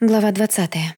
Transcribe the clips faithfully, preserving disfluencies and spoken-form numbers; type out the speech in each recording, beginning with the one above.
Глава двадцатая.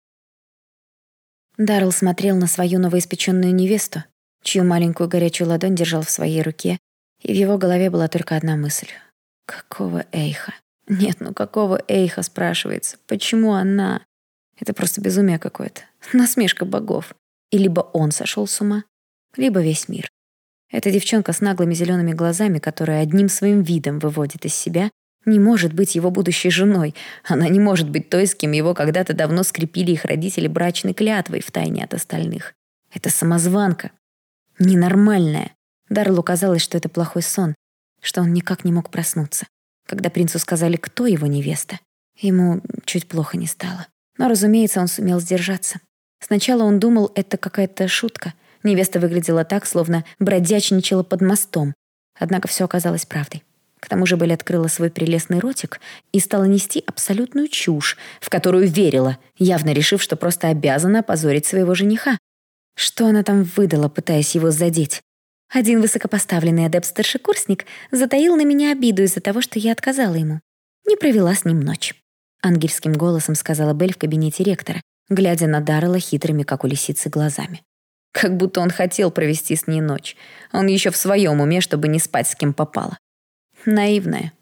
Даррелл смотрел на свою новоиспеченную невесту, чью маленькую горячую ладонь держал в своей руке, и в его голове была только одна мысль. Какого эйха? Нет, ну какого эйха, спрашивается? Почему она? Это просто безумие какое-то. Насмешка богов. И либо он сошел с ума, либо весь мир. Эта девчонка с наглыми зелеными глазами, которая одним своим видом выводит из себя, не может быть его будущей женой. Она не может быть той, с кем его когда-то давно скрепили их родители брачной клятвой втайне от остальных. Это самозванка. Ненормальная. Дарреллу казалось, что это плохой сон, что он никак не мог проснуться. Когда принцу сказали, кто его невеста, ему чуть плохо не стало. Но, разумеется, он сумел сдержаться. Сначала он думал, это какая-то шутка. Невеста выглядела так, словно бродячничала под мостом. Однако все оказалось правдой. К тому же Белль открыла свой прелестный ротик и стала нести абсолютную чушь, в которую верила, явно решив, что просто обязана опозорить своего жениха. Что она там выдала, пытаясь его задеть? Один высокопоставленный адепт-старшекурсник затаил на меня обиду из-за того, что я отказала ему. Не провела с ним ночь. Ангельским голосом сказала Белль в кабинете ректора, глядя на Даррелла хитрыми, как у лисицы, глазами. Как будто он хотел провести с ней ночь. Он еще в своем уме, чтобы не спать с кем попало. Наивная.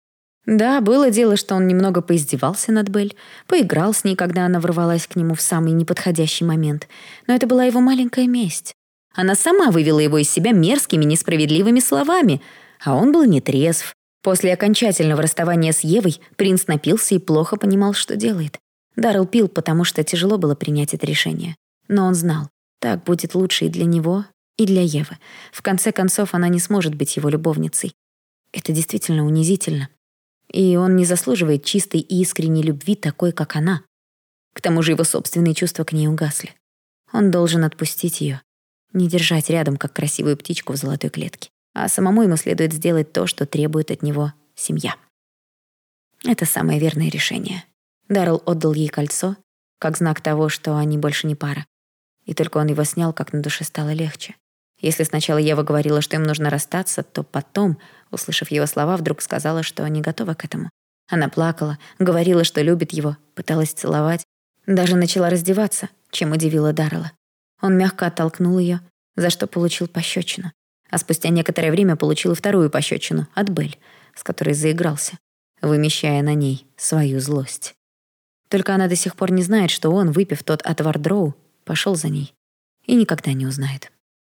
Да, было дело, что он немного поиздевался над Белль, поиграл с ней, когда она ворвалась к нему в самый неподходящий момент. Но это была его маленькая месть. Она сама вывела его из себя мерзкими, несправедливыми словами, а он был нетрезв. После окончательного расставания с Евой принц напился и плохо понимал, что делает. Даррелл пил, потому что тяжело было принять это решение. Но он знал, так будет лучше и для него, и для Евы. В конце концов, она не сможет быть его любовницей. Это действительно унизительно. И он не заслуживает чистой и искренней любви такой, как она. К тому же его собственные чувства к ней угасли. Он должен отпустить ее, не держать рядом, как красивую птичку в золотой клетке. А самому ему следует сделать то, что требует от него семья. Это самое верное решение. Даррелл отдал ей кольцо, как знак того, что они больше не пара. И только он его снял, как на душе стало легче. Если сначала Ева говорила, что им нужно расстаться, то потом, услышав его слова, вдруг сказала, что не готова к этому. Она плакала, говорила, что любит его, пыталась целовать, даже начала раздеваться, чем удивила Даррелла. Он мягко оттолкнул ее, за что получил пощечину. А спустя некоторое время получил и вторую пощечину от Белль, с которой заигрался, вымещая на ней свою злость. Только она до сих пор не знает, что он, выпив тот отвар Дроу, пошел за ней. И никогда не узнает.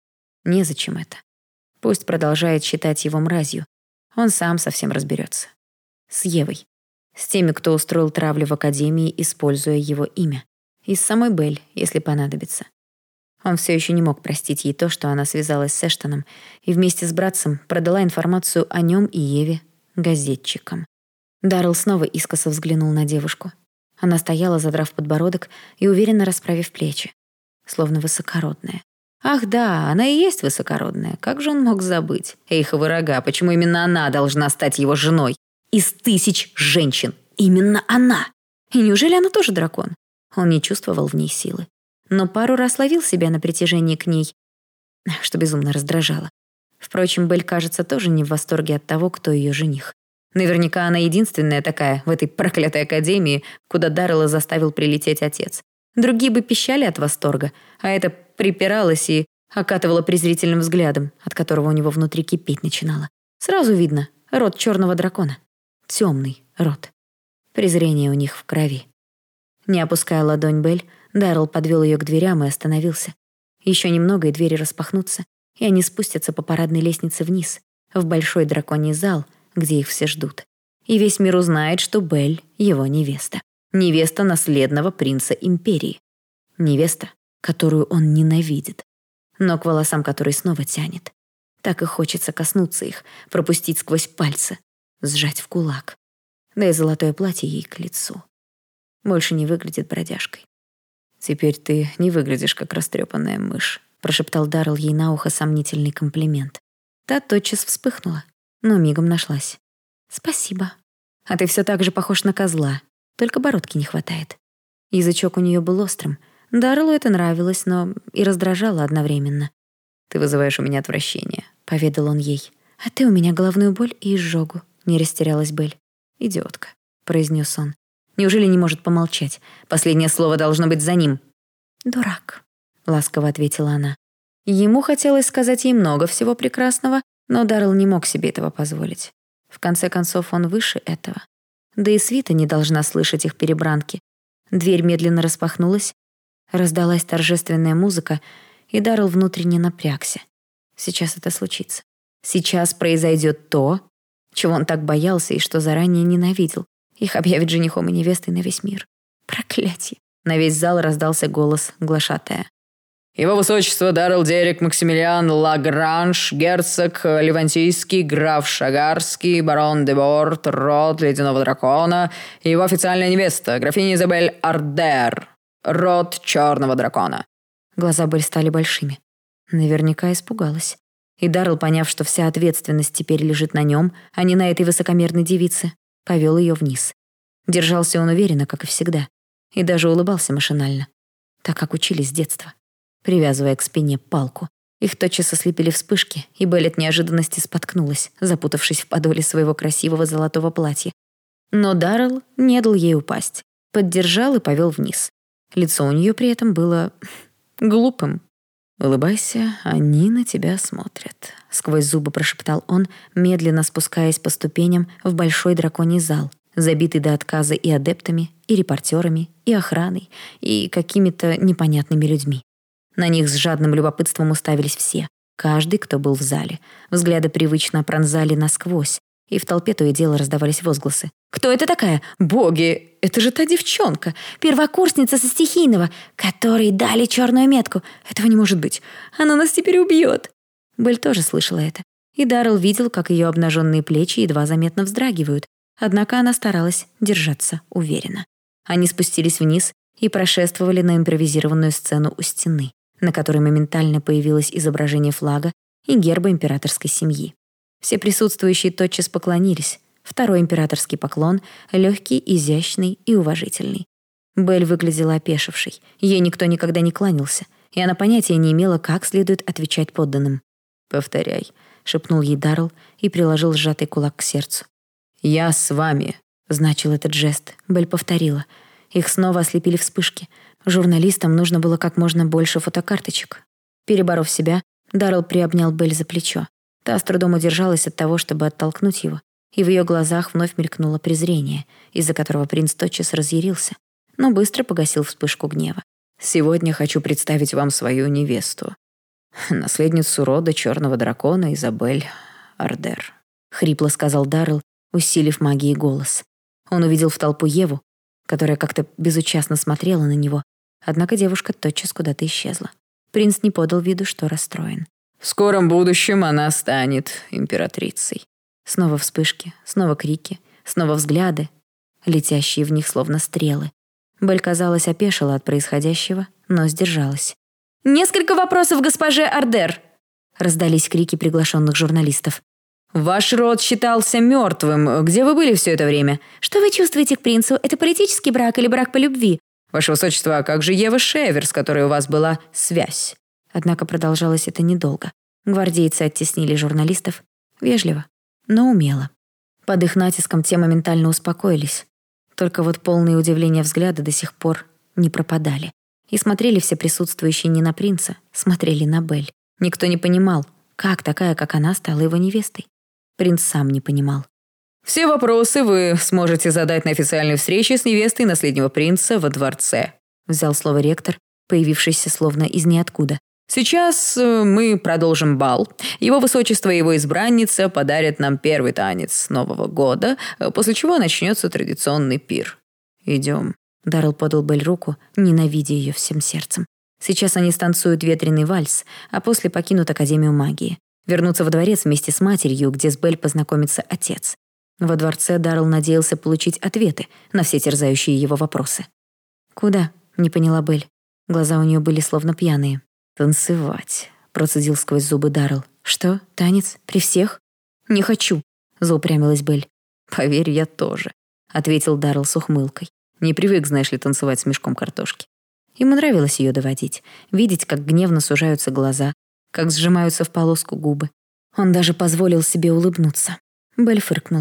Незачем это. Пусть продолжает считать его мразью. Он сам совсем разберется. С Евой. С теми, кто устроил травлю в академии, используя его имя. И с самой Белль, если понадобится. Он все еще не мог простить ей то, что она связалась с Эштоном и вместе с братцем продала информацию о нем и Еве газетчикам. Даррелл снова искоса взглянул на девушку. Она стояла, задрав подбородок и уверенно расправив плечи, словно высокородная. Ах да, она и есть высокородная. Как же он мог забыть? Эйховы рога, почему именно она должна стать его женой? Из тысяч женщин. Именно она. И неужели она тоже дракон? Он не чувствовал в ней силы. Но пару раз ловил себя на притяжении к ней, что безумно раздражало. Впрочем, Белль, кажется, тоже не в восторге от того, кто ее жених. Наверняка она единственная такая в этой проклятой академии, куда Даррелла заставил прилететь отец. Другие бы пищали от восторга, а эта припиралась и окатывала презрительным взглядом, от которого у него внутри кипеть начинало. Сразу видно — род черного дракона. Темный род. Презрение у них в крови. Не опуская ладонь Белль, Даррелл подвел ее к дверям и остановился. Еще немного, и двери распахнутся, и они спустятся по парадной лестнице вниз, в большой драконий зал, где их все ждут. И весь мир узнает, что Белль — его невеста. Невеста наследного принца империи. Невеста, которую он ненавидит, но к волосам которой снова тянет. Так и хочется коснуться их, пропустить сквозь пальцы, сжать в кулак. Да и золотое платье ей к лицу. Больше не выглядит бродяжкой. «Теперь ты не выглядишь, как растрепанная мышь», прошептал Даррелл ей на ухо сомнительный комплимент. Та тотчас вспыхнула, но мигом нашлась. «Спасибо. А ты все так же похож на козла, только бородки не хватает». Язычок у нее был острым. Дарреллу это нравилось, но и раздражало одновременно. «Ты вызываешь у меня отвращение», — поведал он ей. «А ты у меня головную боль и изжогу», — не растерялась Белль. «Идиотка», — произнес он. Неужели не может помолчать? Последнее слово должно быть за ним. «Дурак», — ласково ответила она. Ему хотелось сказать ей много всего прекрасного, но Даррелл не мог себе этого позволить. В конце концов, он выше этого. Да и свита не должна слышать их перебранки. Дверь медленно распахнулась, раздалась торжественная музыка, и Даррелл внутренне напрягся. Сейчас это случится. Сейчас произойдет то, чего он так боялся и что заранее ненавидел. Их объявят женихом и невестой на весь мир. Проклятье. На весь зал раздался голос глашатая. Его высочество Даррелл Дерек Максимилиан Лагранж, герцог Ливантийский, граф Шагарский, барон де Борт, род Ледяного Дракона, и его официальная невеста, графиня Изабель Ардер, род Черного Дракона. Глаза Белль стали большими. Наверняка испугалась. И Даррелл, поняв, что вся ответственность теперь лежит на нем, а не на этой высокомерной девице, повел ее вниз. Держался он уверенно, как и всегда, и даже улыбался машинально, так как учили с детства, привязывая к спине палку. Их тотчас ослепили вспышки, и Белль от неожиданности споткнулась, запутавшись в подоле своего красивого золотого платья. Но Даррелл не дал ей упасть, поддержал и повел вниз. Лицо у нее при этом было глупым. «Улыбайся, они на тебя смотрят», — сквозь зубы прошептал он, медленно спускаясь по ступеням в большой драконий зал, забитый до отказа и адептами, и репортерами, и охраной, и какими-то непонятными людьми. На них с жадным любопытством уставились все, каждый, кто был в зале. Взгляды привычно пронзали насквозь, и в толпе то и дело раздавались возгласы. «Кто это такая? Боги! Это же та девчонка! Первокурсница со стихийного, которой дали черную метку! Этого не может быть! Она нас теперь убьет!» Белль тоже слышала это. И Даррелл видел, как ее обнаженные плечи едва заметно вздрагивают. Однако она старалась держаться уверенно. Они спустились вниз и прошествовали на импровизированную сцену у стены, на которой моментально появилось изображение флага и герба императорской семьи. Все присутствующие тотчас поклонились. Второй императорский поклон, легкий, изящный и уважительный. Белль выглядела опешившей. Ей никто никогда не кланялся, и она понятия не имела, как следует отвечать подданным. «Повторяй», — шепнул ей Даррелл и приложил сжатый кулак к сердцу. «Я с вами», — значил этот жест. Белль повторила. Их снова ослепили вспышки. Журналистам нужно было как можно больше фотокарточек. Переборов себя, Даррелл приобнял Белль за плечо. Та с трудом удержалась от того, чтобы оттолкнуть его, и в ее глазах вновь мелькнуло презрение, из-за которого принц тотчас разъярился, но быстро погасил вспышку гнева. «Сегодня хочу представить вам свою невесту, наследницу рода Черного Дракона Изабель Ардер», — хрипло сказал Даррелл, усилив магией голос. Он увидел в толпу Еву, которая как-то безучастно смотрела на него, однако девушка тотчас куда-то исчезла. Принц не подал виду, что расстроен. «В скором будущем она станет императрицей». Снова вспышки, снова крики, снова взгляды, летящие в них словно стрелы. Белль, казалось, опешила от происходящего, но сдержалась. «Несколько вопросов госпоже Ардер!» Раздались крики приглашенных журналистов. «Ваш род считался мертвым. Где вы были все это время?» «Что вы чувствуете к принцу? Это политический брак или брак по любви?» «Ваше высочество, а как же Ева Шевер, с которой у вас была связь?» Однако продолжалось это недолго. Гвардейцы оттеснили журналистов вежливо, но умело. Под их натиском те моментально успокоились. Только вот полные удивления взгляды до сих пор не пропадали. И смотрели все присутствующие не на принца, смотрели на Белль. Никто не понимал, как такая, как она, стала его невестой. Принц сам не понимал. «Все вопросы вы сможете задать на официальной встрече с невестой наследного принца во дворце», взял слово ректор, появившийся словно из ниоткуда. «Сейчас мы продолжим бал. Его высочество и его избранница подарят нам первый танец Нового года, после чего начнется традиционный пир. Идем». Даррелл подал Белль руку, ненавидя ее всем сердцем. Сейчас они станцуют ветреный вальс, а после покинут Академию магии. Вернутся во дворец вместе с матерью, где с Белль познакомится отец. Во дворце Даррелл надеялся получить ответы на все терзающие его вопросы. «Куда?» — не поняла Белль. Глаза у нее были словно пьяные. «Танцевать», — процедил сквозь зубы Даррелл. «Что? Танец? При всех?» «Не хочу», — заупрямилась Белль. «Поверь, я тоже», — ответил Даррелл с ухмылкой. «Не привык, знаешь ли, танцевать с мешком картошки». Ему нравилось ее доводить, видеть, как гневно сужаются глаза, как сжимаются в полоску губы. Он даже позволил себе улыбнуться. Белль фыркнула.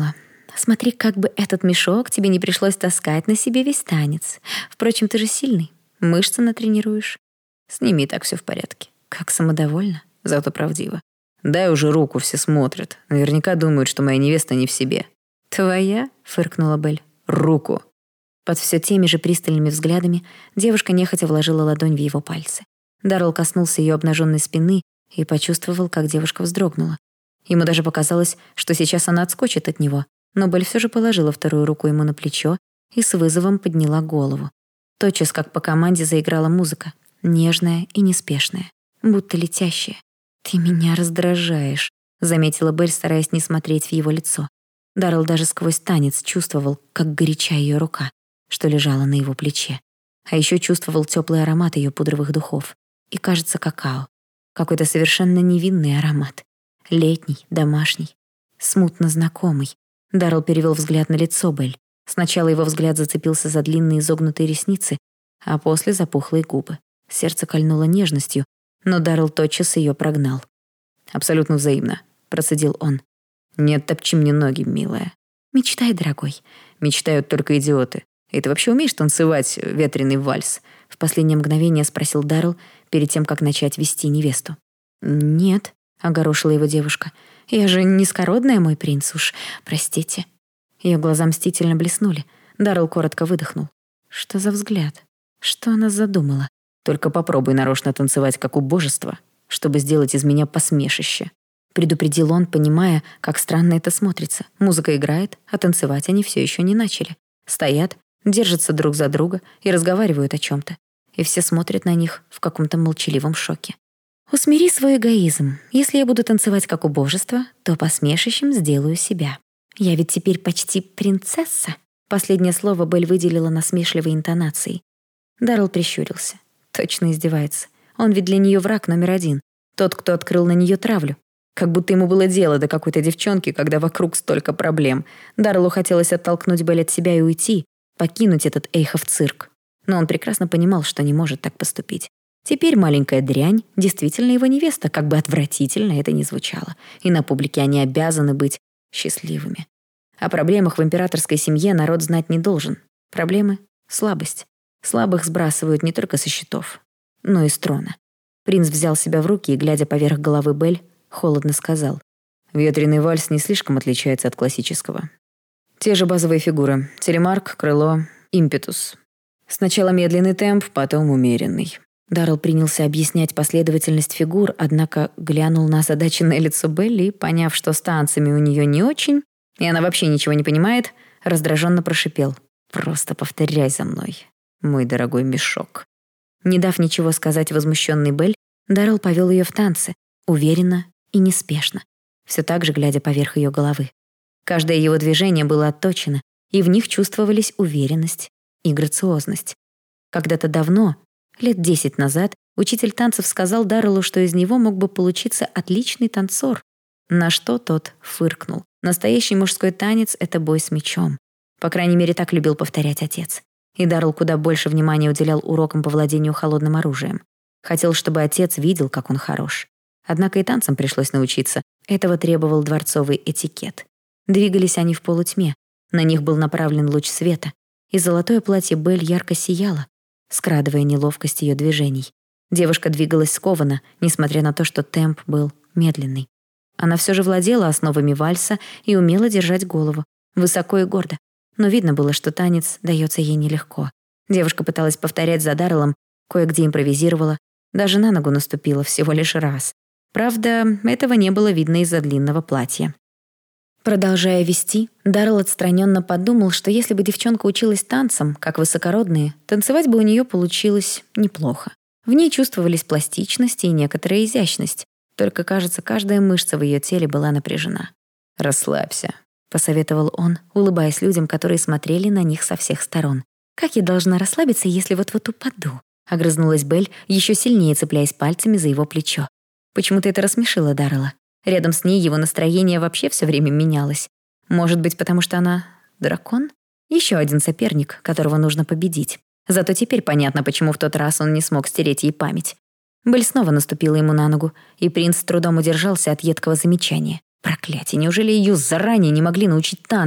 Смотри, как бы этот мешок тебе не пришлось таскать на себе весь танец. Впрочем, ты же сильный, мышцы натренируешь. С ними и так все в порядке. Как самодовольно, зато правдиво. Дай уже руку, все смотрят. Наверняка думают, что моя невеста не в себе. Твоя? Фыркнула Белль. Руку. Под все теми же пристальными взглядами девушка нехотя вложила ладонь в его пальцы. Даррелл коснулся ее обнаженной спины и почувствовал, как девушка вздрогнула. Ему даже показалось, что сейчас она отскочит от него, но Белль все же положила вторую руку ему на плечо и с вызовом подняла голову. Тотчас, как по команде, заиграла музыка, нежная и неспешная, будто летящая. «Ты меня раздражаешь», — заметила Белль, стараясь не смотреть в его лицо. Даррелл даже сквозь танец чувствовал, как горяча ее рука, что лежала на его плече. А еще чувствовал теплый аромат ее пудровых духов. И, кажется, какао. Какой-то совершенно невинный аромат. Летний, домашний, смутно знакомый. Даррелл перевел взгляд на лицо Белль. Сначала его взгляд зацепился за длинные изогнутые ресницы, а после за пухлые губы. Сердце кольнуло нежностью, но Даррелл тотчас ее прогнал. «Абсолютно взаимно», — процедил он. «Не оттопчи мне ноги, милая». «Мечтай, дорогой». «Мечтают только идиоты. И ты вообще умеешь танцевать ветреный вальс?» В последнее мгновение спросил Даррелл перед тем, как начать вести невесту. «Нет», — огорошила его девушка. «Я же низкородная, мой принц, уж простите». Ее глаза мстительно блеснули. Даррелл коротко выдохнул. Что за взгляд? Что она задумала? «Только попробуй нарочно танцевать, как у божества, чтобы сделать из меня посмешище», — предупредил он, понимая, как странно это смотрится. Музыка играет, а танцевать они все еще не начали. Стоят, держатся друг за друга и разговаривают о чем-то. И все смотрят на них в каком-то молчаливом шоке. «Усмири свой эгоизм. Если я буду танцевать как у божества, то посмешищем сделаю себя. Я ведь теперь почти принцесса». Последнее слово Белль выделила насмешливой интонацией. Даррелл прищурился. Точно издевается. Он ведь для нее враг номер один. Тот, кто открыл на нее травлю. Как будто ему было дело до какой-то девчонки, когда вокруг столько проблем. Дарреллу хотелось оттолкнуть Белль от себя и уйти, покинуть этот Эйхов цирк. Но он прекрасно понимал, что не может так поступить. Теперь маленькая дрянь действительно его невеста, как бы отвратительно это ни звучало. И на публике они обязаны быть счастливыми. О проблемах в императорской семье народ знать не должен. Проблемы — слабость. Слабых сбрасывают не только со счетов, но и с трона. Принц взял себя в руки и, глядя поверх головы Белль, холодно сказал: «Ветреный вальс не слишком отличается от классического. Те же базовые фигуры — телемарк, крыло, импетус. Сначала медленный темп, потом умеренный». Даррелл принялся объяснять последовательность фигур, однако глянул на озадаченное лицо Белли и, поняв, что с танцами у нее не очень, и она вообще ничего не понимает, раздраженно прошипел: «Просто повторяй за мной, мой дорогой мешок». Не дав ничего сказать возмущенной Белль, Даррелл повел ее в танцы, уверенно и неспешно, все так же глядя поверх ее головы. Каждое его движение было отточено, и в них чувствовались уверенность и грациозность. Когда-то давно, лет десять назад, учитель танцев сказал Дарреллу, что из него мог бы получиться отличный танцор, на что тот фыркнул. Настоящий мужской танец — это бой с мечом. По крайней мере, так любил повторять отец. И Даррелл куда больше внимания уделял урокам по владению холодным оружием. Хотел, чтобы отец видел, как он хорош. Однако и танцам пришлось научиться. Этого требовал дворцовый этикет. Двигались они в полутьме. На них был направлен луч света, и золотое платье Белль ярко сияло, скрадывая неловкость ее движений. Девушка двигалась скованно, несмотря на то, что темп был медленный. Она все же владела основами вальса и умела держать голову, высоко и гордо. Но видно было, что танец дается ей нелегко. Девушка пыталась повторять за Дарреллом, кое-где импровизировала, даже на ногу наступила всего лишь раз. Правда, этого не было видно из-за длинного платья. Продолжая вести, Даррелл отстраненно подумал, что если бы девчонка училась танцам, как высокородные, танцевать бы у нее получилось неплохо. В ней чувствовались пластичность и некоторая изящность. Только, кажется, каждая мышца в ее теле была напряжена. «Расслабься», — посоветовал он, улыбаясь людям, которые смотрели на них со всех сторон. «Как я должна расслабиться, если вот-вот упаду?» — огрызнулась Белль, еще сильнее цепляясь пальцами за его плечо. Почему-то это рассмешило Даррелла. Рядом с ней его настроение вообще все время менялось. Может быть, потому что она дракон? Еще один соперник, которого нужно победить. Зато теперь понятно, почему в тот раз он не смог стереть ей память. Белль снова наступила ему на ногу, и принц с трудом удержался от едкого замечания. Проклятие, неужели ее заранее не могли научить танцам?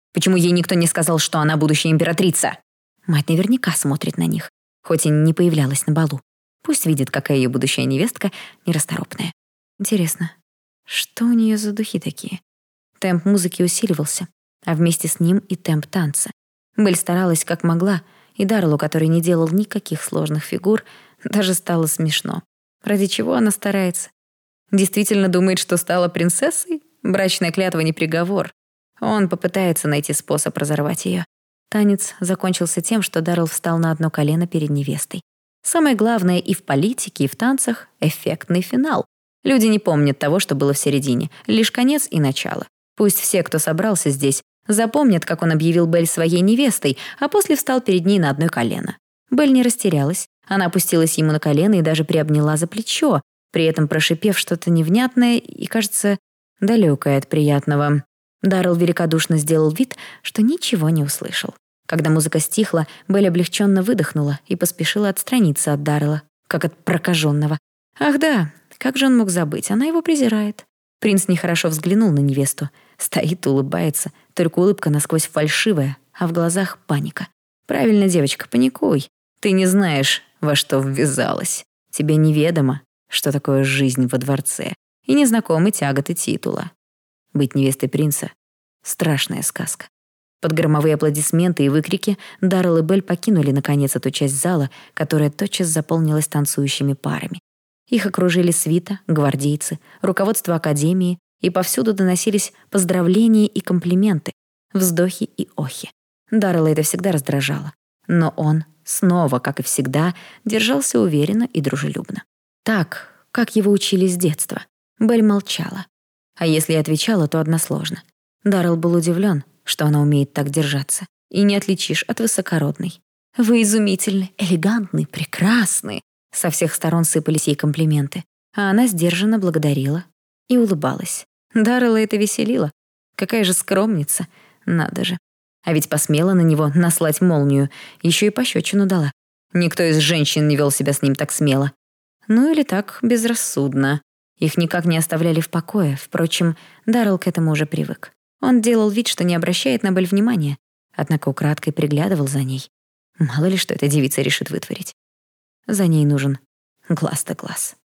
Почему ей никто не сказал, что она будущая императрица? Мать наверняка смотрит на них, хоть и не появлялась на балу. Пусть видит, какая ее будущая невестка нерасторопная. Интересно, что у нее за духи такие? Темп музыки усиливался, а вместе с ним и темп танца. Белль старалась как могла, и Дарреллу, который не делал никаких сложных фигур, даже стало смешно. Ради чего она старается? Действительно думает, что стала принцессой? Брачная клятва не приговор. Он попытается найти способ разорвать ее. Танец закончился тем, что Даррелл встал на одно колено перед невестой. Самое главное и в политике, и в танцах — эффектный финал. Люди не помнят того, что было в середине, лишь конец и начало. Пусть все, кто собрался здесь, запомнят, как он объявил Белль своей невестой, а после встал перед ней на одно колено. Белль не растерялась. Она опустилась ему на колено и даже приобняла за плечо, при этом прошипев что-то невнятное и, кажется, далекое от приятного. Даррелл великодушно сделал вид, что ничего не услышал. Когда музыка стихла, Белль облегченно выдохнула и поспешила отстраниться от Даррелла, как от прокаженного. Ах да, как же он мог забыть, она его презирает. Принц нехорошо взглянул на невесту. Стоит, улыбается, только улыбка насквозь фальшивая, а в глазах паника. Правильно, девочка, паникуй. Ты не знаешь, во что ввязалась. Тебе неведомо, что такое жизнь во дворце, и незнакомы тяготы титула. Быть невестой принца — страшная сказка. Под громовые аплодисменты и выкрики Даррелл и Белль покинули, наконец, эту часть зала, которая тотчас заполнилась танцующими парами. Их окружили свита, гвардейцы, руководство академии, и повсюду доносились поздравления и комплименты, вздохи и охи. Даррелла это всегда раздражало. Но он снова, как и всегда, держался уверенно и дружелюбно. Так, как его учили с детства. Белль молчала. А если и отвечала, то односложно. Даррелл был удивлен, что она умеет так держаться. И не отличишь от высокородной. «Вы изумительны, элегантны, прекрасны!» Со всех сторон сыпались ей комплименты. А она сдержанно благодарила и улыбалась. Даррелла это веселило. Какая же скромница. Надо же. А ведь посмела на него наслать молнию. Еще и пощечину дала. Никто из женщин не вел себя с ним так смело. Ну или так безрассудно. Их никак не оставляли в покое. Впрочем, Даррелл к этому уже привык. Он делал вид, что не обращает на Белль внимания, однако украдкой приглядывал за ней. Мало ли, что эта девица решит вытворить. За ней нужен глаз да глаз.